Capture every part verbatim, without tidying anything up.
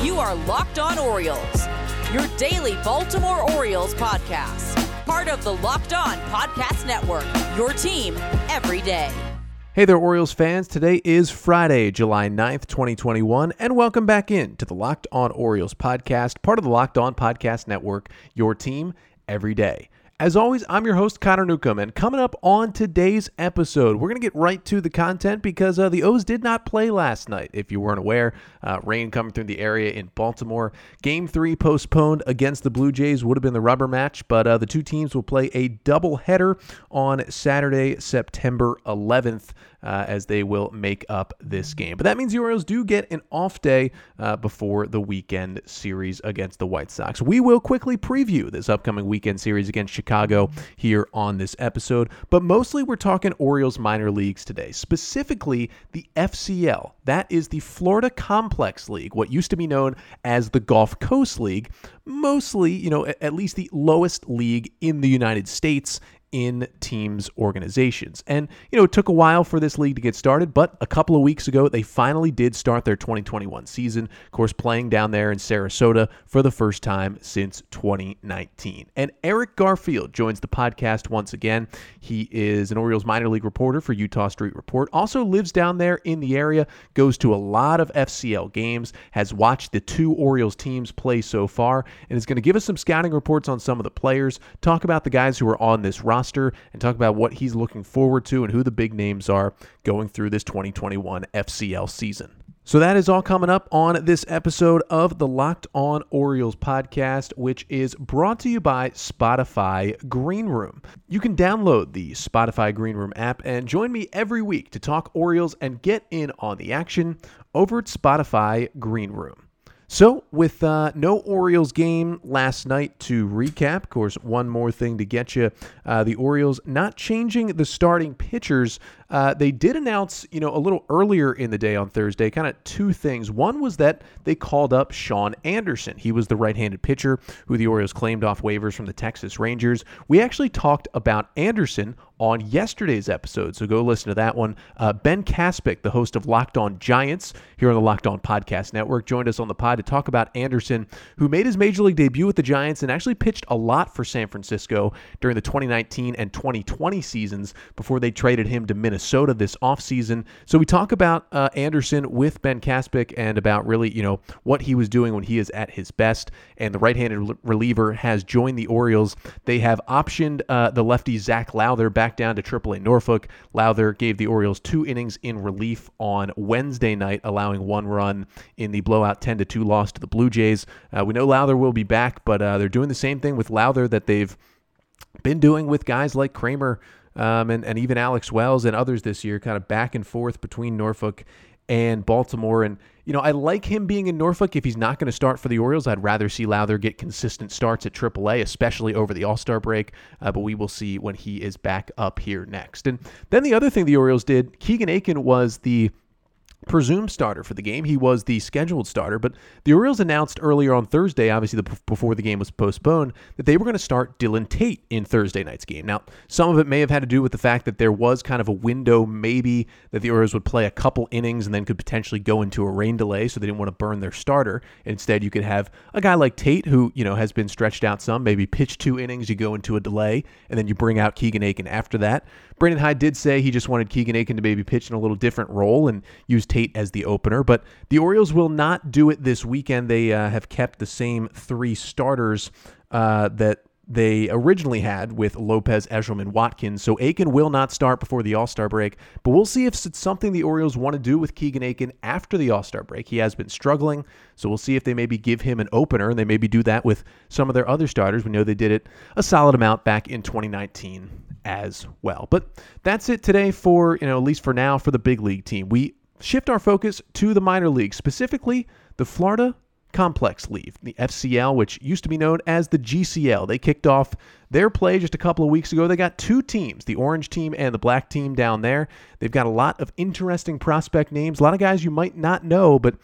You are Locked On Orioles, your daily Baltimore Orioles podcast. Part of the Locked On Podcast Network, your team every day. Hey there, Orioles fans. Today is Friday, July ninth, twenty twenty-one, and welcome back in to the Locked On Orioles podcast, part of the Locked On Podcast Network, your team every day. As always, I'm your host, Connor Newcomb, and coming up on today's episode, we're going to get right to the content because uh, the O's did not play last night, if you weren't aware. Uh, rain coming through the area in Baltimore. Game three postponed against the Blue Jays would have been the rubber match, but uh, the two teams will play a doubleheader on Saturday, September eleventh, uh, as they will make up this game. But that means the Orioles do get an off day uh, before the weekend series against the White Sox. We will quickly preview this upcoming weekend series against Chicago. Chicago here on this episode, but mostly we're talking Orioles minor leagues today, specifically the F C L. That is the Florida Complex League, what used to be known as the Gulf Coast League, mostly, you know, at least the lowest league in the United States in teams' organizations. And, you know, it took a while for this league to get started, but a couple of weeks ago, they finally did start their twenty twenty-one season, of course, playing down there in Sarasota for the first time since twenty nineteen. And Eric Garfield joins the podcast once again. He is an Orioles minor league reporter for Utah Street Report, also lives down there in the area, goes to a lot of F C L games, has watched the two Orioles teams play so far, and is going to give us some scouting reports on some of the players, talk about the guys who are on this roster, and talk about what he's looking forward to and who the big names are going through this twenty twenty-one F C L season. So that is all coming up on this episode of the Locked On Orioles podcast, which is brought to you by Spotify Green Room. You can download the Spotify Green Room app and join me every week to talk Orioles and get in on the action over at Spotify Green Room. So, with uh, no Orioles game last night to recap, of course, one more thing to get you, uh, the Orioles not changing the starting pitchers. Uh, they did announce, you know, a little earlier in the day on Thursday, kind of two things. One was that they called up Shaun Anderson. He was the right-handed pitcher who the Orioles claimed off waivers from the Texas Rangers. We actually talked about Anderson on yesterday's episode, so go listen to that one. Uh, Ben Kaspick, the host of Locked On Giants here on the Locked On Podcast Network, joined us on the pod to talk about Anderson, who made his major league debut with the Giants and actually pitched a lot for San Francisco during the twenty nineteen and twenty twenty seasons before they traded him to Minnesota this offseason. So we talk about uh, Anderson with Ben Kaspick and about really, you know, what he was doing when he is at his best. And the right-handed reliever has joined the Orioles. They have optioned uh, the lefty Zach Lowther back down to triple A Norfolk. Lowther gave the Orioles two innings in relief on Wednesday night, allowing one run in the blowout ten to two loss to the Blue Jays. Uh, we know Lowther will be back, but uh, they're doing the same thing with Lowther that they've been doing with guys like Kramer um, and, and even Alex Wells and others this year, kind of back and forth between Norfolk and Baltimore. And, you know, I like him being in Norfolk. If he's not going to start for the Orioles, I'd rather see Lowther get consistent starts at triple A, especially over the All-Star break. Uh, but we will see when he is back up here next. And then the other thing the Orioles did, Keegan Akin was the presumed starter for the game. He was the scheduled starter, but the Orioles announced earlier on Thursday, obviously the, before the game was postponed, that they were going to start Dylan Tate in Thursday night's game. Now, some of it may have had to do with the fact that there was kind of a window maybe that the Orioles would play a couple innings and then could potentially go into a rain delay, so they didn't want to burn their starter. Instead, you could have a guy like Tate who, you know, has been stretched out some, maybe pitch two innings, you go into a delay, and then you bring out Keegan Akin after that. Brandon Hyde did say he just wanted Keegan Akin to maybe pitch in a little different role and use Tate as the opener, but the Orioles will not do it this weekend. They uh, have kept the same three starters uh, that they originally had with Lopez, Eshelman, Watkins, so Akin will not start before the All-Star break, but we'll see if it's something the Orioles want to do with Keegan Akin after the All-Star break. He has been struggling, so we'll see if they maybe give him an opener, and they maybe do that with some of their other starters. We know they did it a solid amount back in twenty nineteen as well. But that's it today for, you know, at least for now, for the big league team. We shift our focus to the minor leagues, specifically the Florida Complex League, the F C L, which used to be known as the G C L. They kicked off their play just a couple of weeks ago. They got two teams, the orange team and the black team down there. They've got a lot of interesting prospect names, a lot of guys you might not know, but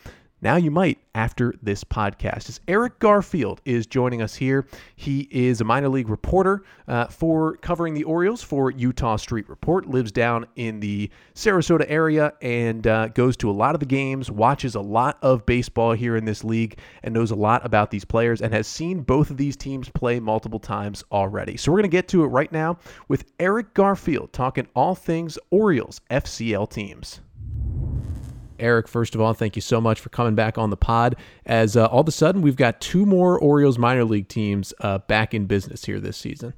Now you might after this podcast. As Eric Garfield is joining us here. He is a minor league reporter uh, for covering the Orioles for Utah Street Report, lives down in the Sarasota area and uh, goes to a lot of the games, watches a lot of baseball here in this league, and knows a lot about these players and has seen both of these teams play multiple times already. So we're going to get to it right now with Eric Garfield talking all things Orioles F C L teams. Eric, first of all, thank you so much for coming back on the pod. As uh, all of a sudden, we've got two more Orioles minor league teams uh, back in business here this season.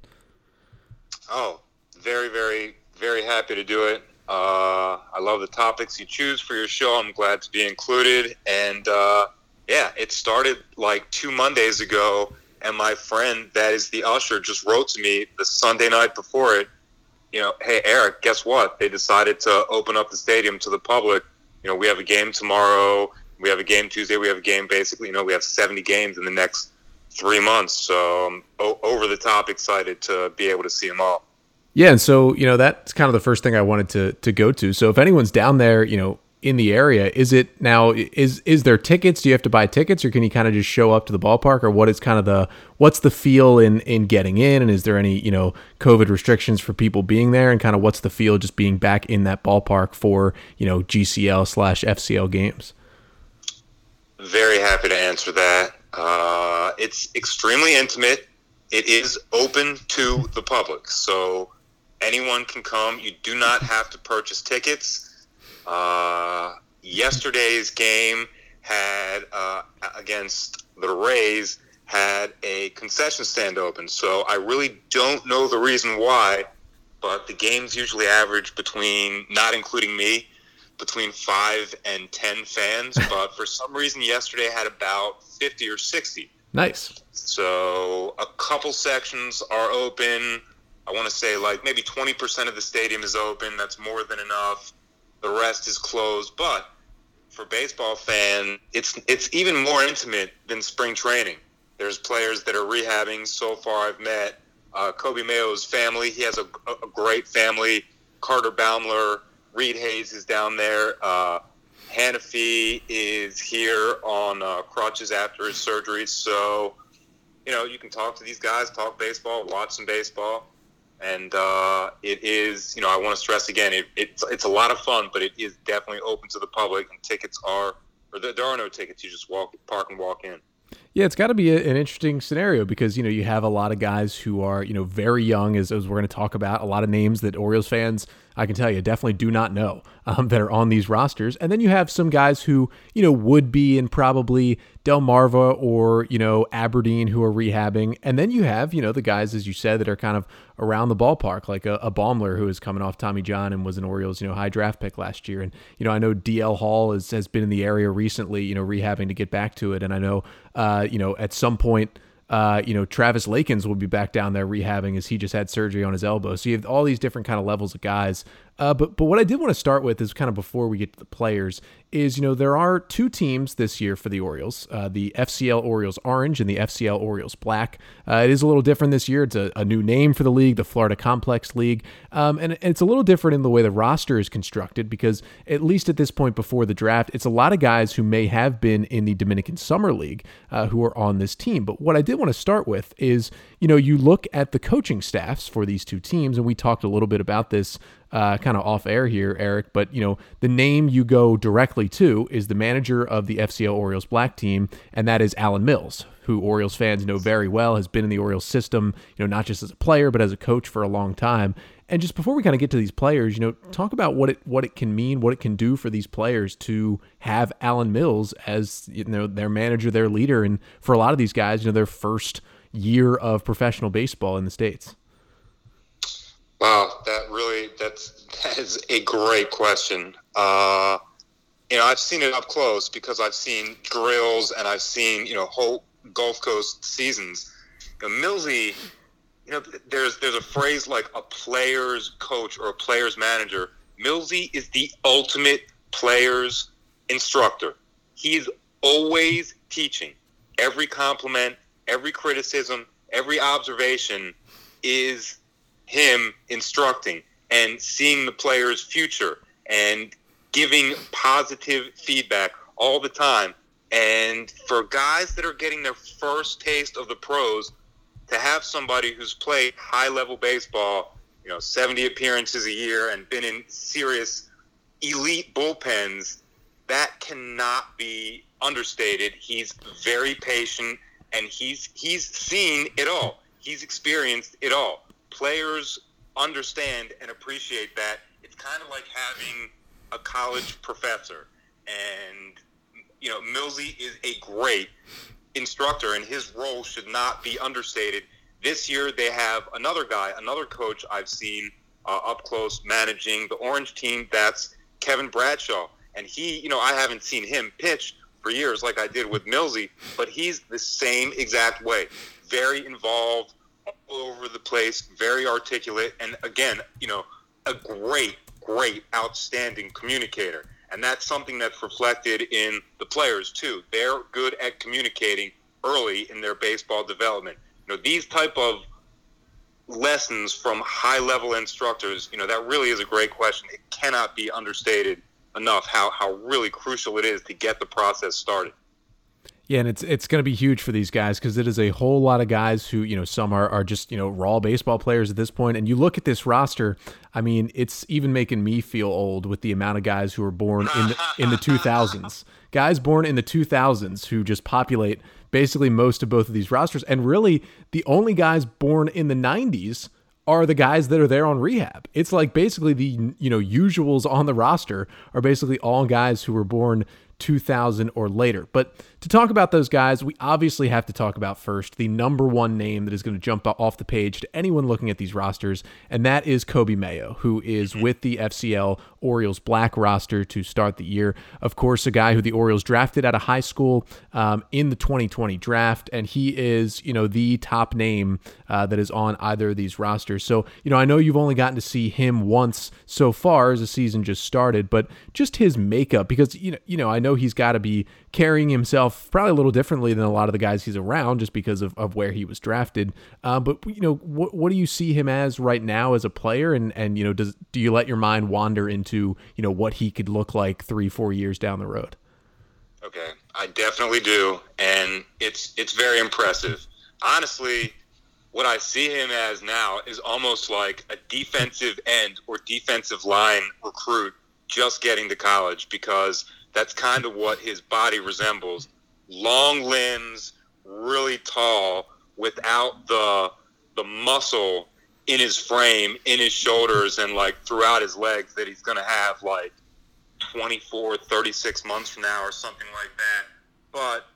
Oh, very, very, very happy to do it. Uh, I love the topics you choose for your show. I'm glad to be included. And, uh, yeah, it started like two Mondays ago, and my friend that is the usher just wrote to me the Sunday night before it, you know, hey, Eric, guess what? They decided to open up the stadium to the public. You know, we have a game tomorrow, we have a game Tuesday, we have a game basically, you know, we have seventy games in the next three months. So I'm o- over the top excited to be able to see them all. Yeah, and so, you know, that's kind of the first thing I wanted to to go to. So if anyone's down there, you know, in the area, is it now, is is there tickets? Do you have to buy tickets, or can you kind of just show up to the ballpark, or what is kind of the, what's the feel in, in getting in? And is there any, you know, COVID restrictions for people being there, and kind of what's the feel just being back in that ballpark for, you know, G C L slash F C L games? Very happy to answer that. Uh, it's extremely intimate. It is open to the public, so anyone can come. You do not have to purchase tickets. Uh, yesterday's game had, uh, against the Rays, had a concession stand open. So I really don't know the reason why, but the games usually average between, not including me, between five and ten fans. But for some reason yesterday had about fifty or sixty. Nice. So a couple sections are open. I want to say like maybe twenty percent of the stadium is open. That's more than enough. The rest is closed, but for baseball fan, it's it's even more intimate than spring training. There's players that are rehabbing. So far, I've met uh, Kobe Mayo's family. He has a, a great family. Carter Baumler, Reed Hayes is down there. Uh, Hanafi is here on uh, crutches after his surgery. So, you know, you can talk to these guys, talk baseball, watch some baseball. And uh, it is, you know, I want to stress again, it, it's it's a lot of fun, but it is definitely open to the public, and tickets are, or there, there are no tickets. You just walk, park, and walk in. Yeah, it's got to be a, an interesting scenario because, you know, you have a lot of guys who are, you know, very young, as, as we're going to talk about, a lot of names that Orioles fans, I can tell you, definitely do not know um, that are on these rosters. And then you have some guys who, you know, would be in probably Delmarva or, you know, Aberdeen who are rehabbing. And then you have, you know, the guys, as you said, that are kind of around the ballpark, like a, a Baumler who is coming off Tommy John and was an Orioles, you know, high draft pick last year. And, you know, I know D L Hall is, has been in the area recently, you know, rehabbing to get back to it. And I know, uh, you know, at some point, Uh, you know, Travis Lakins will be back down there rehabbing as he just had surgery on his elbow. So you have all these different kind of levels of guys. Uh, but but what I did want to start with is kind of before we get to the players is, you know, there are two teams this year for the Orioles, uh, the F C L Orioles Orange and the F C L Orioles Black. Uh, it is a little different this year. It's a, a new name for the league, the Florida Complex League. Um, and, and it's a little different in the way the roster is constructed because at least at this point before the draft, it's a lot of guys who may have been in the Dominican Summer League uh, who are on this team. But what I did want to start with is, you know, you look at the coaching staffs for these two teams, and we talked a little bit about this uh, kind of off air here, Eric, but, you know, the name you go directly to is the manager of the F C L Orioles Black team, and that is Alan Mills, who Orioles fans know very well, has been in the Orioles system, you know, not just as a player, but as a coach for a long time. And just before we kind of get to these players, you know, talk about what it what it can mean, what it can do for these players to have Alan Mills as, you know, their manager, their leader, and for a lot of these guys, you know, their first year of professional baseball in the States. Wow, that really that's that is a great question. Uh, you know, I've seen it up close because I've seen drills and I've seen, you know, whole Gulf Coast seasons. You know, Millsy. You know, there's there's a phrase like a player's coach or a player's manager. Millsy is the ultimate player's instructor. He's always teaching. Every compliment, every criticism, every observation is him instructing and seeing the player's future and giving positive feedback all the time. And for guys that are getting their first taste of the pros, to have somebody who's played high-level baseball, you know, seventy appearances a year and been in serious elite bullpens, that cannot be understated. He's very patient, and he's he's seen it all. He's experienced it all. Players understand and appreciate that. It's kind of like having a college professor. And, you know, Millsy is a great instructor, and his role should not be understated. This year they have another guy, another coach I've seen uh, up close managing the Orange team. That's Kevin Bradshaw. And he, you know, I haven't seen him pitch for years like I did with Millsy, but he's the same exact way. Very involved, all over the place, very articulate, and again, you know, a great, great, outstanding communicator. And that's something that's reflected in the players, too. They're good at communicating early in their baseball development. You know, these type of lessons from high-level instructors, you know, that really is a great question. It cannot be understated enough how, how really crucial it is to get the process started. Yeah, and it's it's going to be huge for these guys because it is a whole lot of guys who, you know, some are, are just, you know, raw baseball players at this point. And you look at this roster, I mean, it's even making me feel old with the amount of guys who were born in the, in the two thousands. Guys born in the two thousands who just populate basically most of both of these rosters. And really, the only guys born in the nineties are the guys that are there on rehab. It's like basically the, you know, usuals on the roster are basically all guys who were born two thousand or later. But to talk about those guys, we obviously have to talk about first the number one name that is going to jump off the page to anyone looking at these rosters, and that is Coby Mayo, who is with the F C L Orioles black roster to start the year. Of course, a guy who the Orioles drafted out of high school um, in the twenty twenty draft, and he is, you know, the top name uh, that is on either of these rosters. So, you know, I know you've only gotten to see him once so far as the season just started, but just his makeup, because, you know, you know, I know he's got to be carrying himself probably a little differently than a lot of the guys he's around just because of, of where he was drafted. Uh, but, you know, what what do you see him as right now as a player? And, and you know, does do you let your mind wander into, you know, what he could look like three, four years down the road? Okay, I definitely do. And it's it's very impressive. Honestly, what I see him as now is almost like a defensive end or defensive line recruit just getting to college, because that's kind of what his body resembles. Long limbs, really tall, without the the muscle in his frame, in his shoulders, and like throughout his legs that he's going to have like twenty-four, thirty-six months from now or something like that. But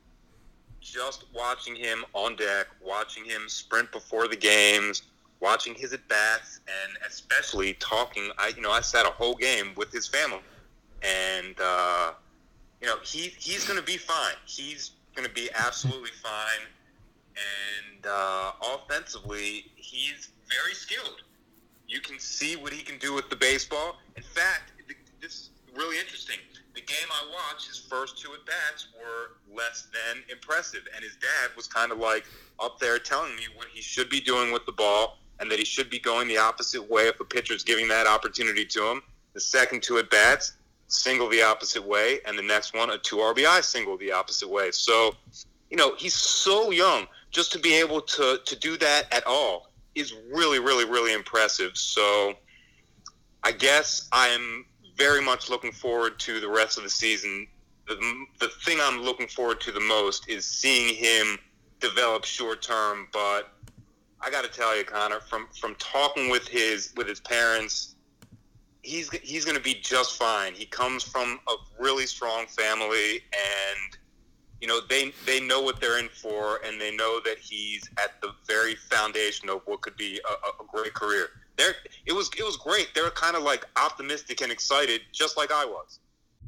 just watching him on deck, watching him sprint before the games, watching his at-bats, and especially talking, I you know, I sat a whole game with his family. And, uh, you know, he he's going to be fine. He's going to be absolutely fine. And uh, offensively, he's very skilled. You can see what he can do with the baseball. In fact, this is really interesting. The game I watched, his first two at-bats were less than impressive. And his dad was kind of like up there telling me what he should be doing with the ball and that he should be going the opposite way if a pitcher's giving that opportunity to him. The second two at-bats, single the opposite way, and the next one, a two R B I single the opposite way. So, you know, he's so young. Just to be able to, to do that at all is really, really, really impressive. So I guess I'm very much looking forward to the rest of the season. The, the thing I'm looking forward to the most is seeing him develop short term. But I got to tell you, Connor, from, from talking with his with his parents, he's he's going to be just fine. He comes from a really strong family, and you know they they know what they're in for, and they know that he's at the very foundation of what could be a, a great career. There, it was it was great. They were kind of like optimistic and excited, just like I was.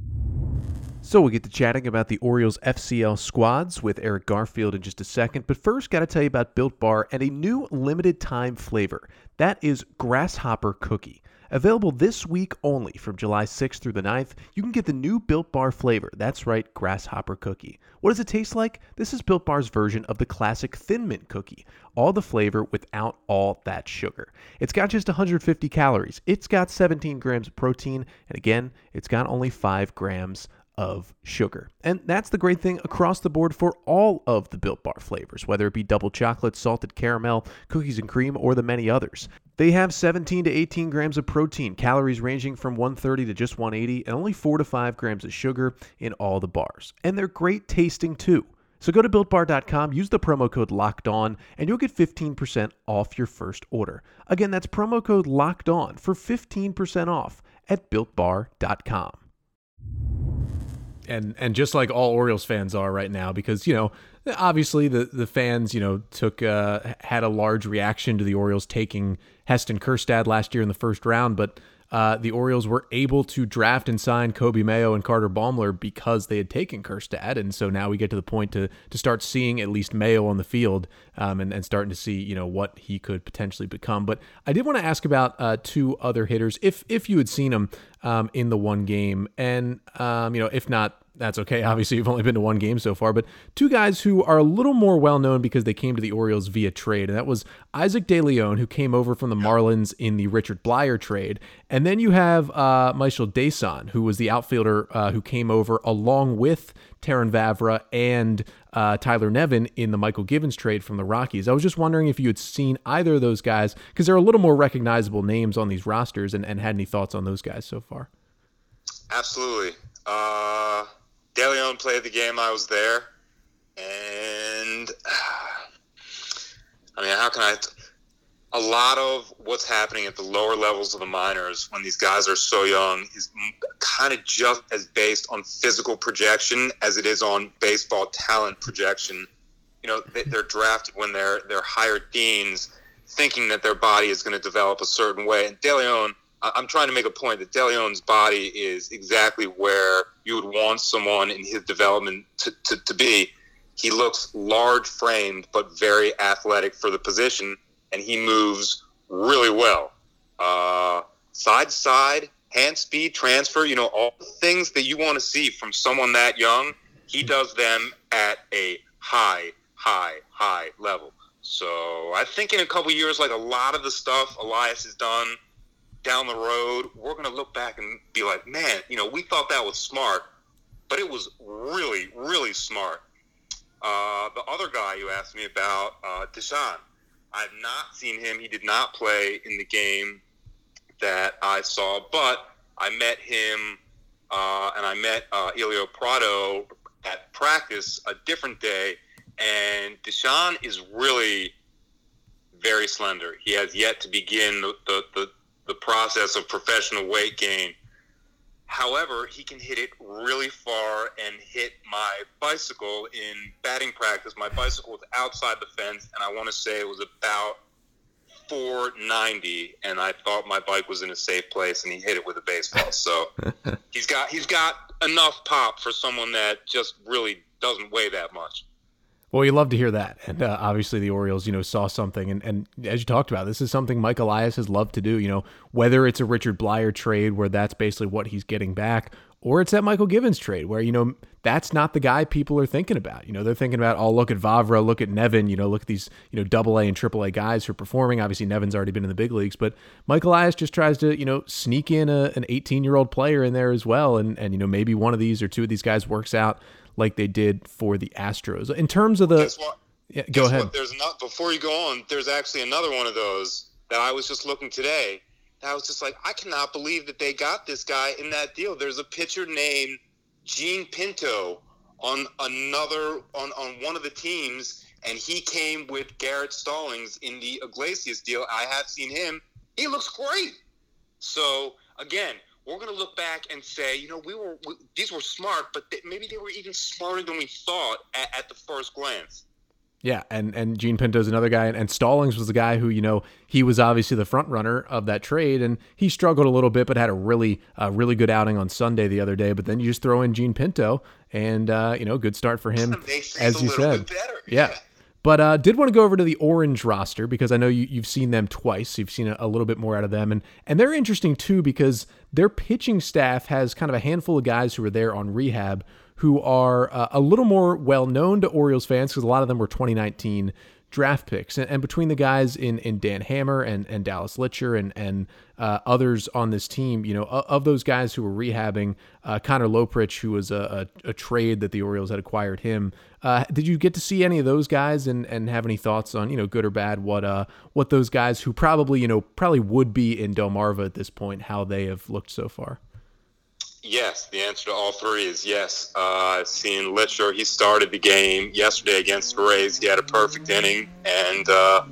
So we'll get to chatting about the Orioles F C L squads with Eric Garfield in just a second. But first, got to tell you about Built Bar and a new limited time flavor. That is Grasshopper Cookie. Available this week only from July sixth through the ninth, you can get the new Built Bar flavor. That's right, Grasshopper Cookie. What does it taste like? This is Built Bar's version of the classic Thin Mint cookie. All the flavor without all that sugar. It's got just one hundred fifty calories. It's got seventeen grams of protein. And again, it's got only five grams of sugar. And that's the great thing across the board for all of the Built Bar flavors, whether it be double chocolate, salted caramel, cookies and cream, or the many others. They have seventeen to eighteen grams of protein, calories ranging from one thirty to just one eighty, and only four to five grams of sugar in all the bars. And they're great tasting too. So go to built bar dot com, use the promo code LOCKEDON, and you'll get fifteen percent off your first order. Again, that's promo code LOCKEDON for fifteen percent off at built bar dot com. And and just like all Orioles fans are right now, because, you know, obviously the, the fans, you know, took uh, had a large reaction to the Orioles taking Heston Kjerstad last year in the first round, but uh, the Orioles were able to draft and sign Coby Mayo and Carter Baumler because they had taken Kjerstad, and so now we get to the point to to start seeing at least Mayo on the field um, and, and starting to see, you know, what he could potentially become. But I did want to ask about uh, two other hitters, if if you had seen them um, in the one game, and um, you know, if not, that's okay. Obviously, you've only been to one game so far, but two guys who are a little more well-known because they came to the Orioles via trade, and that was Isaac De Leon, who came over from the Marlins in the Richard Blyer trade, and then you have uh, Michael Desan, who was the outfielder uh, who came over along with Terrin Vavra and uh, Tyler Nevin in the Michael Givens trade from the Rockies. I was just wondering if you had seen either of those guys, because they're a little more recognizable names on these rosters, and, and had any thoughts on those guys so far. Absolutely. Uh... De Leon played the game I was there, and I mean, how can I? T- a lot of what's happening at the lower levels of the minors when these guys are so young is kind of just as based on physical projection as it is on baseball talent projection. You know, they, they're drafted when they're they're higher teens, thinking that their body is going to develop a certain way. And De Leon, I'm trying to make a point that De Leon's body is exactly where you would want someone in his development to, to, to be. He looks large-framed but very athletic for the position, and he moves really well. Uh, side to side, hand speed, transfer, you know, all the things that you want to see from someone that young, he does them at a high, high, high level. So I think in a couple years, like a lot of the stuff Elias has done down the road, we're going to look back and be like, man, you know, we thought that was smart, but it was really, really smart. Uh, the other guy you asked me about, uh, Desan, I've not seen him. He did not play in the game that I saw, but I met him uh, and I met uh, Elio Prado at practice a different day, and Desan is really very slender. He has yet to begin the, the, the the process of professional weight gain. However, he can hit it really far and hit my bicycle in batting practice. My bicycle was outside the fence, and I want to say it was about four ninety, and I thought my bike was in a safe place, and he hit it with a baseball. So he's got he's got enough pop for someone that just really doesn't weigh that much. Well, you love to hear that. And uh, obviously the Orioles, you know, saw something. And, and as you talked about, this is something Mike Elias has loved to do, you know, whether it's a Richard Blyer trade where that's basically what he's getting back, or it's that Michael Givens trade where, you know, that's not the guy people are thinking about. You know, they're thinking about, oh, look at Vavra, look at Nevin, you know, look at these, you know, double A and triple A guys who are performing. Obviously, Nevin's already been in the big leagues, but Mike Elias just tries to, you know, sneak in a, an eighteen-year-old player in there as well. And, and, you know, maybe one of these or two of these guys works out like they did for the Astros. In terms of the... Guess what? Yeah, go Guess ahead. What? There's not, before you go on, there's actually another one of those that I was just looking today. I was just like, I cannot believe that they got this guy in that deal. There's a pitcher named Gene Pinto on another on, on one of the teams, and he came with Garrett Stallings in the Iglesias deal. I have seen him. He looks great. So, again, we're going to look back and say, you know, we were we, these were smart, but they, maybe they were even smarter than we thought at, at the first glance. Yeah, and, and Gene Pinto's another guy, and, and Stallings was the guy who, you know, he was obviously the front runner of that trade, and he struggled a little bit, but had a really, uh, really good outing on Sunday the other day. But then you just throw in Gene Pinto, and uh, you know, good start for him, as you said. Yeah. yeah. But uh, did want to go over to the Orange roster because I know you, you've seen them twice. You've seen a, a little bit more out of them, and and they're interesting too because their pitching staff has kind of a handful of guys who are there on rehab who are uh, a little more well-known to Orioles fans because a lot of them were twenty nineteen draft picks, and, and between the guys in, in Dan Hammer and, and Dallas Litcher and and uh, others on this team, you know, of, of those guys who were rehabbing, uh, Connor Loprich, who was a, a, a trade that the Orioles had acquired him. Uh, did you get to see any of those guys and, and have any thoughts on, you know, good or bad, what uh what those guys who probably, you know, probably would be in Delmarva at this point, how they have looked so far? Yes, the answer to all three is yes. Uh, I've seen Litcher. He started the game yesterday against the Rays. He had a perfect inning, and uh,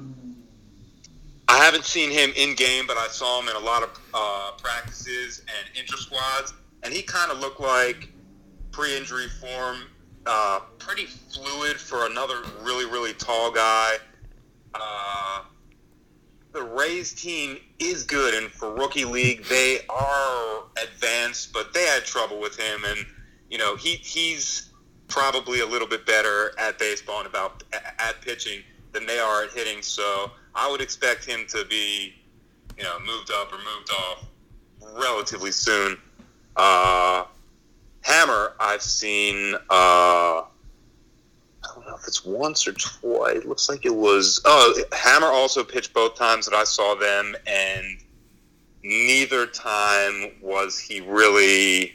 I haven't seen him in game, but I saw him in a lot of uh, practices and inter-squads, and he kind of looked like pre-injury form, uh, pretty fluid for another really, really tall guy. Uh, the Rays team is good, and for Rookie League, they are advanced, but they had trouble with him, and, you know, he he's probably a little bit better at baseball and about at pitching than they are at hitting, so I would expect him to be, you know, moved up or moved off relatively soon. Uh, Hammer, I've seen, uh, I don't know if it's once or twice. It looks like it was. Oh, Hammer also pitched both times that I saw them, and neither time was he really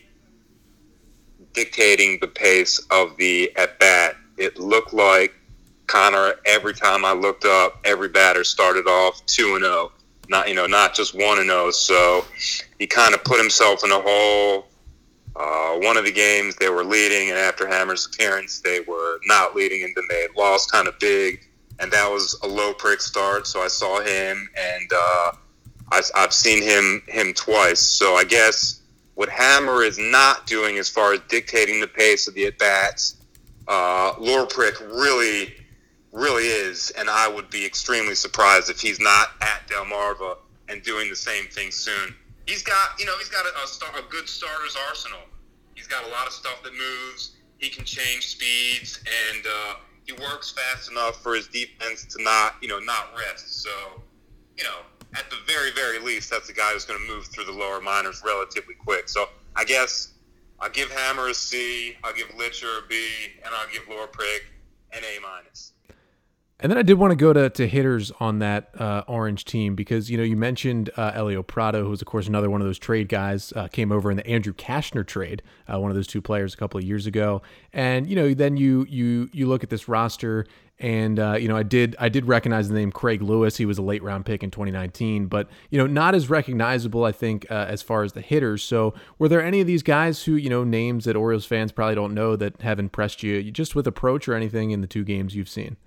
dictating the pace of the at bat. It looked like Connor, every time I looked up, every batter started off two and zero, not you know not just one and zero. So he kind of put himself in a hole. Uh, one of the games they were leading, and after Hammer's appearance, they were not leading, and then they had lost kind of big, and that was a low prick start. So I saw him, and uh, I, I've seen him him twice. So I guess what Hammer is not doing as far as dictating the pace of the at bats, uh, Loreprick really, really is, and I would be extremely surprised if he's not at Delmarva and doing the same thing soon. He's got, you know, he's got a, a, star, a good starter's arsenal. He's got a lot of stuff that moves. He can change speeds, and uh, he works fast enough for his defense to not, you know, not rest. So, you know, at the very, very least, that's a guy who's going to move through the lower minors relatively quick. So I guess I'll give Hammer a C, I'll give Litcher a B, and I'll give Loreprick an A minus. And then I did want to go to, to hitters on that uh, Orange team because, you know, you mentioned uh, Elio Prado, who's, of course, another one of those trade guys, uh, came over in the Andrew Kashner trade, uh, one of those two players a couple of years ago. And, you know, then you you you look at this roster and, uh, you know, I did I did recognize the name Craig Lewis. He was a late round pick in twenty nineteen, but, you know, not as recognizable, I think, uh, as far as the hitters. So were there any of these guys who, you know, names that Orioles fans probably don't know that have impressed you just with approach or anything in the two games you've seen?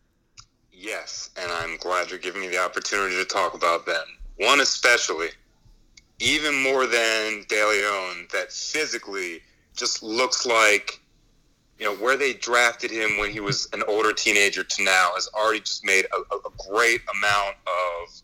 Yes, and I'm glad you're giving me the opportunity to talk about them. One especially, even more than De Leon, that physically just looks like, you know, where they drafted him when he was an older teenager to now has already just made a, a great amount of,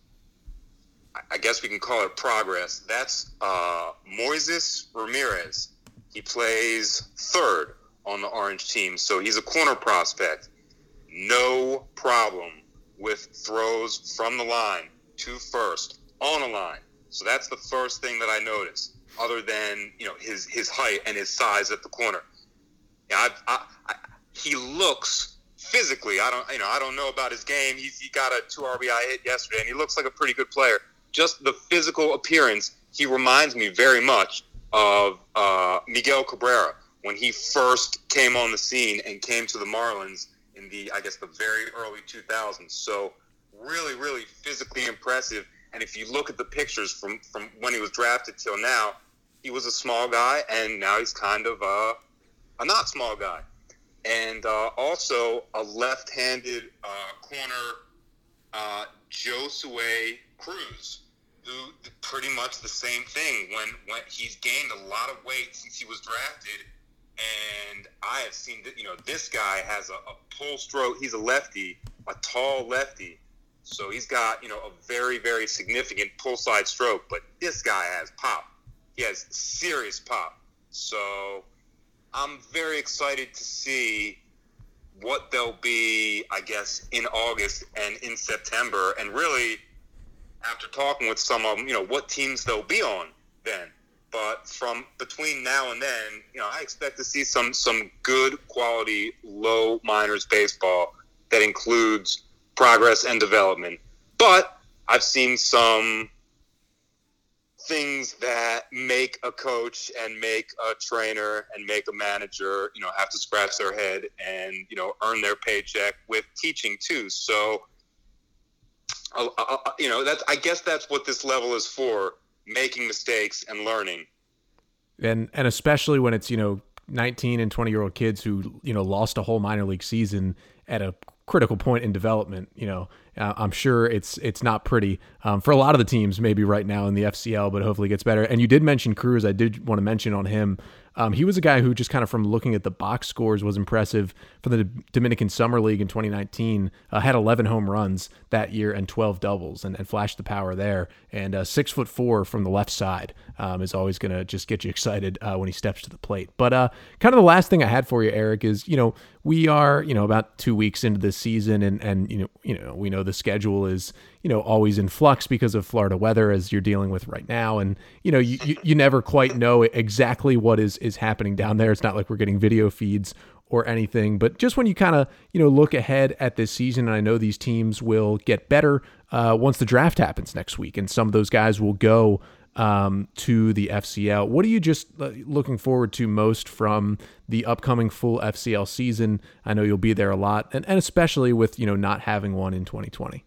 I guess we can call it progress. That's uh, Moises Ramirez. He plays third on the Orange team, so he's a corner prospect. No problem with throws from the line to first on a line. So that's the first thing that I noticed, other than, you know, his his height and his size at the corner. Yeah, I've, I, I, he looks physically. I don't, you know, I don't know about his game. He's, he got a two R B I hit yesterday, and he looks like a pretty good player. Just the physical appearance, he reminds me very much of uh, Miguel Cabrera when he first came on the scene and came to the Marlins in the, I guess, the very early two thousands. So really, really physically impressive. And if you look at the pictures from, from when he was drafted till now, he was a small guy, and now he's kind of a, a not small guy. And uh, also a left-handed uh, corner, uh, Josue Cruz, who did pretty much the same thing when, when he's gained a lot of weight since he was drafted. And I have seen that, you know, this guy has a, a pull stroke. He's a lefty, a tall lefty. So he's got, you know, a very, very significant pull side stroke. But this guy has pop. He has serious pop. So I'm very excited to see what they'll be, I guess, in August and in September. And really, after talking with some of them, you know, what teams they'll be on then. But from between now and then, you know, I expect to see some some good quality low minors baseball that includes progress and development. But I've seen some things that make a coach and make a trainer and make a manager, you know, have to scratch their head and, you know, earn their paycheck with teaching too. So, uh, uh, you know, that's, I guess that's what this level is for, making mistakes and learning. And, and especially when it's, you know, nineteen and twenty year old kids who, you know, lost a whole minor league season at a critical point in development, you know, uh, I'm sure it's it's not pretty um, for a lot of the teams maybe right now in the F C L, but hopefully it gets better. And you did mention Cruz. I did want to mention on him. Um, he was a guy who just kind of from looking at the box scores was impressive for the Dominican Summer League in twenty nineteen, uh, had eleven home runs that year and twelve doubles and, and flashed the power there. And uh, six foot four from the left side um, is always going to just get you excited uh, when he steps to the plate. But uh, kind of the last thing I had for you, Eric, is, you know, we are, you know, about two weeks into this season and, and, you know, you know, we know the schedule is, you know, always in flux because of Florida weather as you're dealing with right now. And, you know, you, you, you never quite know exactly what is, is happening down there. It's not like we're getting video feeds or anything, but just when you kind of, you know, look ahead at this season, and I know these teams will get better uh, once the draft happens next week, and some of those guys will go um, to the F C L. What are you just uh, looking forward to most from the upcoming full F C L season? I know you'll be there a lot, and, and especially with, you know, not having one in twenty twenty.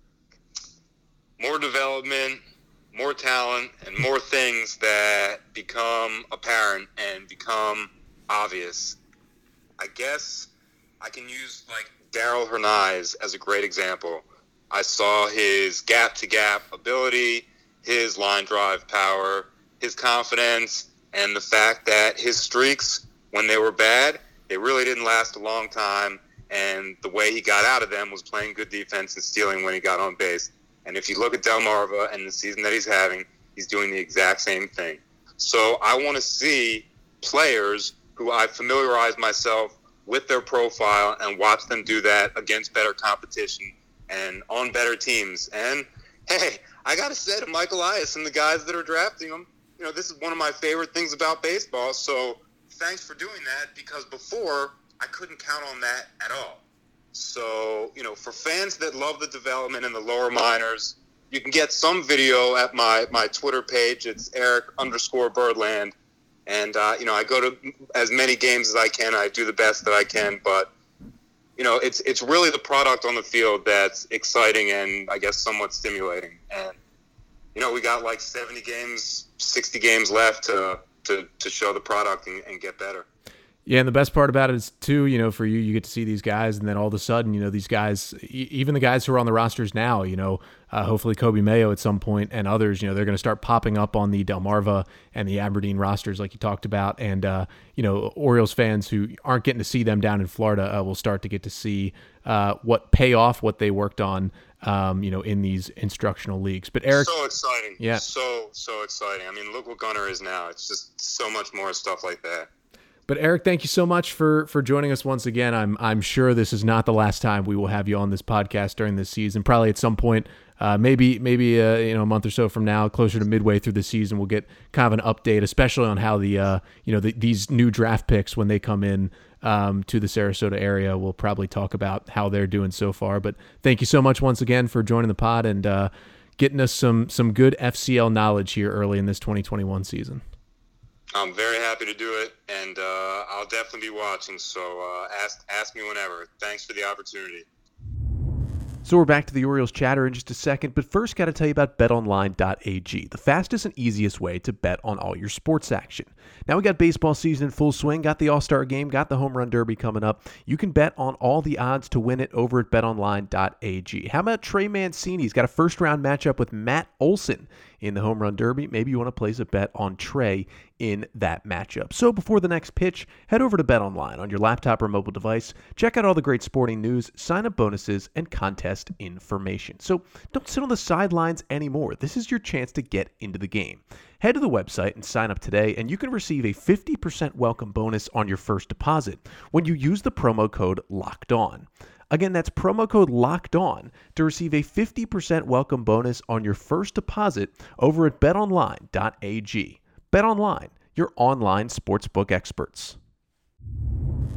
More development, more talent, and more things that become apparent and become obvious. I guess I can use like Darell Hernaiz as a great example. I saw his gap-to-gap ability, his line drive power, his confidence, and the fact that his streaks, when they were bad, they really didn't last a long time, and the way he got out of them was playing good defense and stealing when he got on base. And if you look at Delmarva and the season that he's having, he's doing the exact same thing. So I want to see players who I familiarize myself with their profile and watch them do that against better competition and on better teams. And, hey, I got to say to Mike Elias and the guys that are drafting him, you know, this is one of my favorite things about baseball. So thanks for doing that, because before I couldn't count on that at all. So, you know, for fans that love the development in the lower minors, you can get some video at my, my Twitter page. It's Eric underscore Birdland. And, uh, you know, I go to as many games as I can. I do the best that I can. But, you know, it's it's really the product on the field that's exciting and, I guess, somewhat stimulating. And, you know, we got like seventy games, sixty games left to, to, to show the product and, and get better. Yeah, and the best part about it is, too, you know, for you, you get to see these guys, and then all of a sudden, you know, these guys, even the guys who are on the rosters now, you know, uh, hopefully Kobe Mayo at some point and others, you know, they're going to start popping up on the Delmarva and the Aberdeen rosters like you talked about. And, uh, you know, Orioles fans who aren't getting to see them down in Florida uh, will start to get to see uh, what pay off what they worked on, um, you know, in these instructional leagues. But Eric, so exciting. Yeah. So, so exciting. I mean, look what Gunnar is now. It's just so much more stuff like that. But Eric, thank you so much for for joining us once again. I'm I'm sure this is not the last time we will have you on this podcast during this season. Probably at some point, uh, maybe maybe uh, you know a month or so from now, closer to midway through the season, we'll get kind of an update, especially on how the uh, you know the, these new draft picks when they come in um, to the Sarasota area. We'll probably talk about how they're doing so far. But thank you so much once again for joining the pod and uh, getting us some some good F C L knowledge here early in this twenty twenty-one season. I'm very happy to do it, and uh, I'll definitely be watching, so uh, ask ask me whenever. Thanks for the opportunity. So we're back to the Orioles chatter in just a second, but first got to tell you about bet online dot a g, the fastest and easiest way to bet on all your sports action. Now we got baseball season in full swing, got the All-Star game, got the Home Run Derby coming up. You can bet on all the odds to win it over at bet online dot a g. How about Trey Mancini? He's got a first-round matchup with Matt Olson in the Home Run Derby. Maybe you want to place a bet on Trey in that matchup. So before the next pitch, head over to BetOnline on your laptop or mobile device. Check out all the great sporting news, sign-up bonuses, and contest information. So don't sit on the sidelines anymore. This is your chance to get into the game. Head to the website and sign up today, and you can receive a fifty percent welcome bonus on your first deposit when you use the promo code LOCKEDON. Again, that's promo code LOCKEDON to receive a fifty percent welcome bonus on your first deposit over at bet online dot a g. BetOnline, your online sportsbook experts.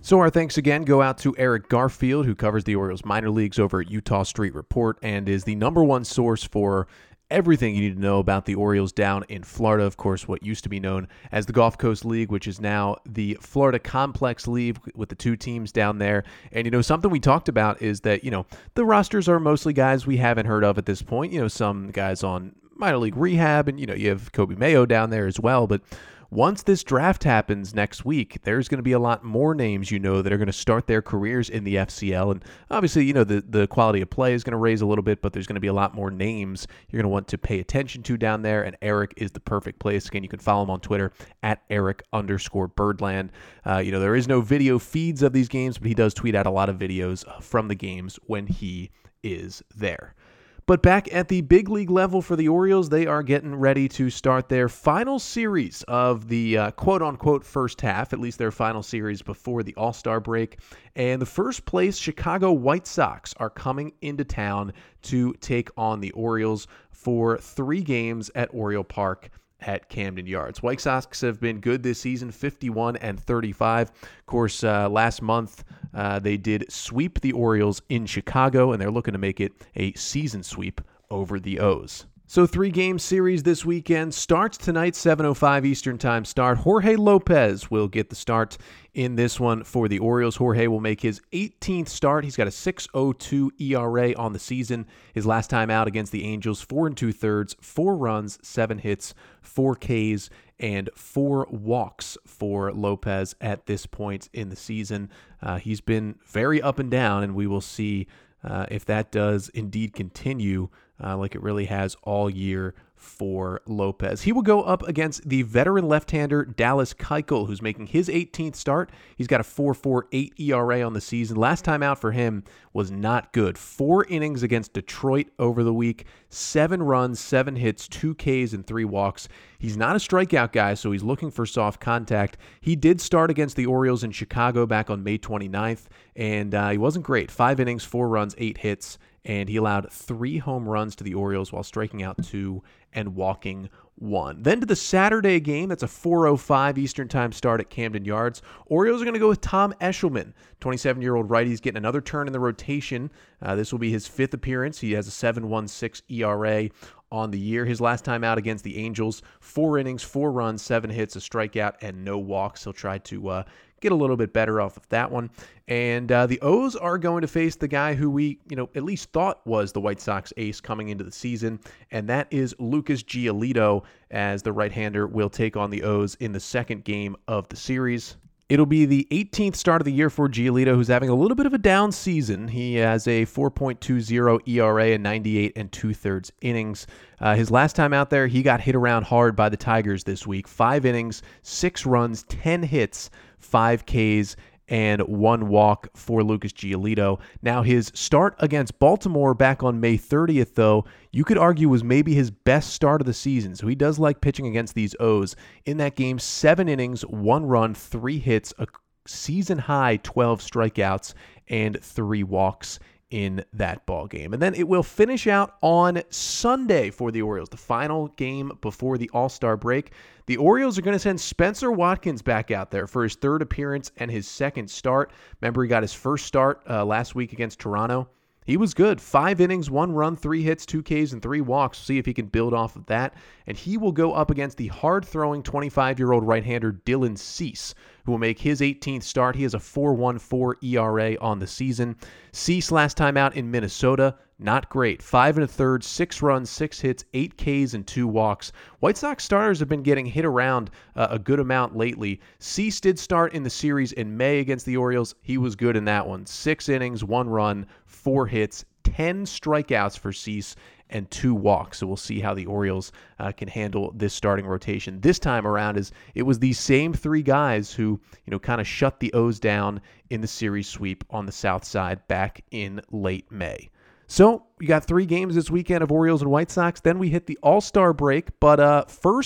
So our thanks again go out to Eric Garfield, who covers the Orioles minor leagues over at Utah Street Report and is the number one source for everything you need to know about the Orioles down in Florida. Of course, what used to be known as the Gulf Coast League, which is now the Florida Complex League with the two teams down there. And, you know, something we talked about is that, you know, the rosters are mostly guys we haven't heard of at this point. You know, some guys on minor league rehab, and, you know, you have Kobe Mayo down there as well. But once this draft happens next week, there's going to be a lot more names, you know, that are going to start their careers in the F C L. And obviously, you know, the, the quality of play is going to raise a little bit, but there's going to be a lot more names you're going to want to pay attention to down there. And Eric is the perfect place. Again, you can follow him on Twitter at Eric underscore Birdland. Uh, you know, there is no video feeds of these games, but he does tweet out a lot of videos from the games when he is there. But back at the big league level for the Orioles, they are getting ready to start their final series of the uh, quote-unquote first half, at least their final series before the All-Star break. And the first place Chicago White Sox are coming into town to take on the Orioles for three games at Oriole Park at Camden Yards. White Sox have been good this season, fifty-one and thirty-five. Of course, uh, last month uh, they did sweep the Orioles in Chicago, and they're looking to make it a season sweep over the O's. So three-game series this weekend starts tonight, seven oh five Eastern Time start. Jorge Lopez will get the start in this one for the Orioles. Jorge will make his eighteenth start. He's got a six oh two E R A on the season. His last time out against the Angels, four and two-thirds, four runs, seven hits, four Ks, and four walks for Lopez at this point in the season. Uh, he's been very up and down, and we will see uh, if that does indeed continue Uh, like it really has all year for Lopez. He will go up against the veteran left-hander Dallas Keuchel, who's making his eighteenth start. He's got a four point four eight E R A on the season. Last time out for him was not good. Four innings against Detroit over the week, seven runs, seven hits, two Ks, and three walks. He's not a strikeout guy, so he's looking for soft contact. He did start against the Orioles in Chicago back on May twenty-ninth, and uh, he wasn't great. Five innings, four runs, eight hits, and he allowed three home runs to the Orioles while striking out two and walking one. Then to the Saturday game, that's a four oh five Eastern Time start at Camden Yards. Orioles are going to go with Tom Eshelman, twenty-seven-year-old righty. He's getting another turn in the rotation. Uh, this will be his fifth appearance. He has a seven point one six E R A on the year. His last time out against the Angels, four innings, four runs, seven hits, a strikeout, and no walks. He'll try to uh, get a little bit better off of that one. And uh, the O's are going to face the guy who we, you know, at least thought was the White Sox ace coming into the season, and that is Lucas Giolito, as the right-hander will take on the O's in the second game of the series. It'll be the eighteenth start of the year for Giolito, who's having a little bit of a down season. He has a four point two oh E R A and ninety-eight and two-thirds innings. Uh, his last time out there, he got hit around hard by the Tigers this week. Five innings, six runs, ten hits, five Ks, and one walk for Lucas Giolito. Now, his start against Baltimore back on May thirtieth, though, you could argue was maybe his best start of the season. So he does like pitching against these O's. In that game, seven innings, one run, three hits, a season-high twelve strikeouts, and three walks in that ball game. And then it will finish out on Sunday for the Orioles, the final game before the All-Star break. The Orioles are going to send Spencer Watkins back out there for his third appearance and his second start. Remember, he got his first start uh, last week against Toronto. He was good. Five innings, one run, three hits, two Ks, and three walks. See if he can build off of that. And he will go up against the hard-throwing twenty-five-year-old right-hander Dylan Cease, who will make his eighteenth start. He has a four point one four E R A on the season. Cease last time out in Minnesota, not great. Five and a third, six runs, six hits, eight Ks, and two walks. White Sox starters have been getting hit around uh, a good amount lately. Cease did start in the series in May against the Orioles. He was good in that one. Six innings, one run, four hits, ten strikeouts for Cease, and two walks. So we'll see how the Orioles uh, can handle this starting rotation this time around. Is it was these same three guys who, you know, kind of shut the O's down in the series sweep on the South Side back in late May. So we got three games this weekend of Orioles and White Sox. Then we hit the All-Star break. But uh, first,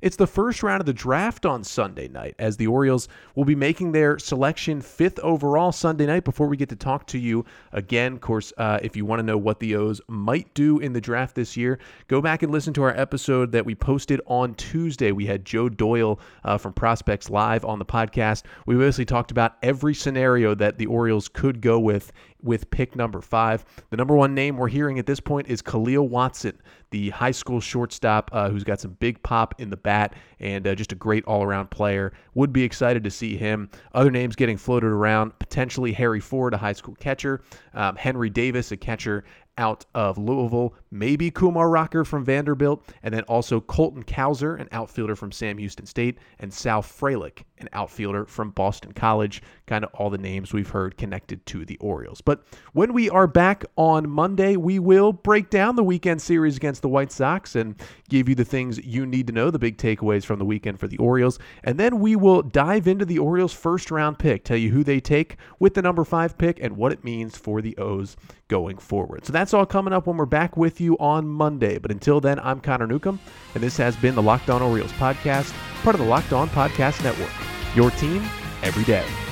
It's the first round of the draft on Sunday night, as the Orioles will be making their selection fifth overall Sunday night. Before we get to talk to you again, of course, uh, if you want to know what the O's might do in the draft this year, go back and listen to our episode that we posted on Tuesday. We had Joe Doyle uh, from Prospects Live on the podcast. We basically talked about every scenario that the Orioles could go with with pick number five. The number one name we're hearing at this point is Khalil Watson, the high school shortstop uh, who's got some big pop in the bat and uh, just a great all-around player. Would be excited to see him. Other names getting floated around, potentially Harry Ford, a high school catcher, um, Henry Davis, a catcher out of Louisville, maybe Kumar Rocker from Vanderbilt, and then also Colton Cowser, an outfielder from Sam Houston State, and Sal Frelick, an outfielder from Boston College. Kind of all the names we've heard connected to the Orioles. But when we are back on Monday, we will break down the weekend series against the White Sox and give you the things you need to know, the big takeaways from the weekend for the Orioles. And then we will dive into the Orioles' first round pick, tell you who they take with the number five pick and what it means for the O's going forward. So that's all coming up when we're back with you on Monday. But until then, I'm Connor Newcomb, and this has been the Locked On Orioles podcast, part of the Locked On Podcast Network. Your team every day.